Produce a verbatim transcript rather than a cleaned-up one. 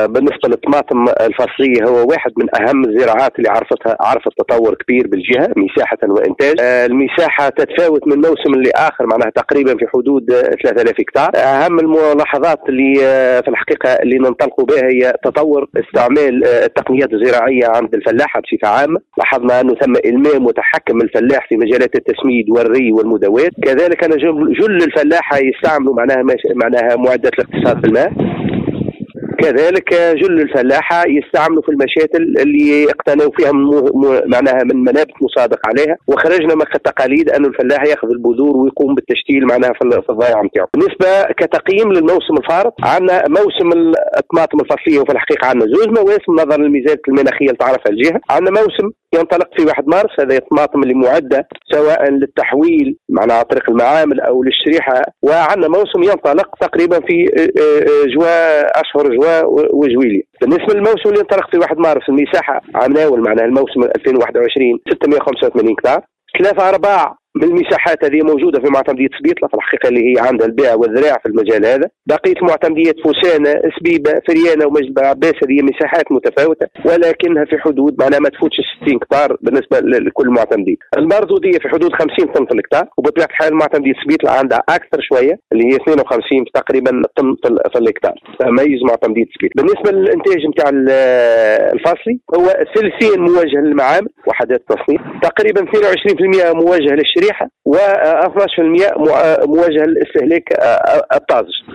بالنسبه للطماطم الفصليه هو واحد من اهم الزراعات اللي عرفتها عرفت تطور كبير بالجهه مساحه وانتاج. المساحه تتفاوت من موسم لاخر، معناها تقريبا في حدود ثلاثة آلاف هكتار. اهم الملاحظات اللي في الحقيقه اللي ننطلقوا بها هي تطور استعمال التقنيات الزراعيه عند الفلاحه بصفه عامه. لاحظنا انه ثم المام وتحكم الفلاح في مجالات التسميد والري والمدوات. كذلك انا جل الفلاحه يستعملوا معناها معناها معدات الاقتصاد في الماء. كذلك جل الفلاحة يستعملوا في المشاتل اللي اقتنوا فيها من معناها من منابت مصادق عليها، وخرجنا من التقاليد أن الفلاح يأخذ البذور ويقوم بالتشتيل معناها في الضياع نتاعو. بالنسبة كتقييم للموسم الفارط، عندنا موسم الطماطم الفصلية وفي الحقيقة عندنا زوج مواسم نظرا للميزات المناخية اللي تعرفها الجهة. عندنا موسم ينطلق في واحد مارس، هذا الطماطم اللي معدة سواء للتحويل معناها عن طريق المعامل أو للشريحة، وعندنا موسم ينطلق تقريبا في جواء أشهر جواء وجويلية. بالنسبة للموسم اللي ينطلق في واحد مارس المساحة عمناول معناها الموسم ألفين وواحد وعشرين ستمائة وخمسة وثمانين هكتار. ثلاثة أرباع من المساحات هذه موجودة في معتمدية سبيطلة في الحقيقة اللي هي عندها البيع والذراع في المجال هذا. بقية معتمدية فوسانة سبيبة فريانة ومجد عباس هذه مساحات متفاوتة ولكنها في حدود معناها ما تفوتش ستين هكتار بالنسبة لكل معتمدية. المردودية في حدود خمسين طن في الهكتار، وبطبيعة الحال معتمدية سبيطلة عندها أكثر شوية اللي هي اثنين وخمسين تقريبا طن في الهكتار، تميز معتمدية سبيطلة. بالنسبة للإنتاج نتاع الفصلي هو ثلثين موجه للمعامل وحدات التصنيع، تقريبا اثنين وعشرين بالمئة موجه للشريحة و اثناشر بالمئة موجه للاستهلاك الطازج.